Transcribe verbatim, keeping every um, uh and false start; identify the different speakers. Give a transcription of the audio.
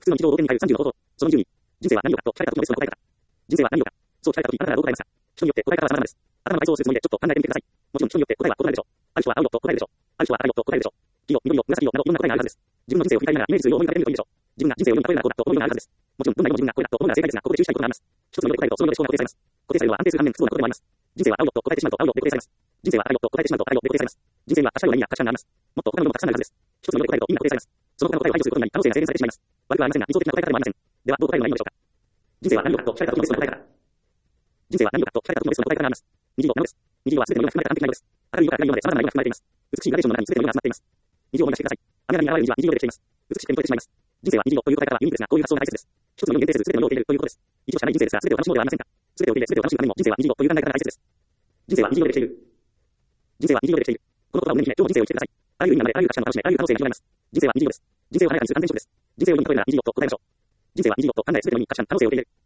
Speaker 1: 普通の日常を同点に変えるさんじゅうの方法。そのにじゅうに、人生は何をかと聞かれた時のその答え方。人生は何をか。そう聞かれた時、あなたはどう答えますか。人によって答え方は様々です。頭の体操をするつもりでちょっと考えてみてください。もちろん人によって答えは異なるでしょう。ある人は青色と答えるでしょう。ある人は赤色と答えるでしょう。黄色、緑色、紫色などいろんな答えがあるはずです。自分の人生を振り返りながらイメージするよう思い浮かべてみるといいでしょう。自分が人生を世に例えるならこうだと思うようなあるはずです。もちろんどんな色の自分がこれだと思うなら正解ですが、ここで注意したいことがあります。一つの色で答えるとその色で思考が固定されます。固定されるのは安定する反面不都合なことでもあります。人生は青色と答えてしまうと青色で固定されます。人生は赤色と答えてしまうと赤色で固定されます。人生は確かに何や確かにあります。もっと他の色もたくさんあるはずです。一つの色で答えるとみんな固定されます。その他の答えを排除することになり可能性が制限されてしまいます。悪くはありませんが理想的な答え方でもありません。ではどう答えるのがいいのでしょうか。人生は何をかと聞かれた時のベストな答え方。人生は何をかと聞かれた時のベストな答え方があります。虹色なのです。虹色は全ての色が含まれた完璧な色です。明るい色から暗い色まで様々な色が含まれています。美しいグラデーションの中に全ての色が集まっています。虹を思い出してください。雨が現れる虹は虹色でできています。美しくて見とれてしまいます。人生は虹色という答え方はユニークですが、こういう発想が大切です。一つの色に限定せず全ての色を受け入れるということです。一度しかない人生ですが、全てを楽しもうではありませんか。全てを受け入れ、全てを楽しむためにも人生は虹色という考え方が大切です。人生は虹色でできている。人生は虹色でできている。この言葉を胸に秘め、今日も人生を生きてください。あらゆる意味まであらゆる価値観を楽しめ、あらゆる可能性が広がります。人生は虹色です。人生を華やかにする完全勝負です。人生を色に例えるなら虹色と答えましょう。人生は虹色と考え、全ての意味、価値観、可能性を受け入れる。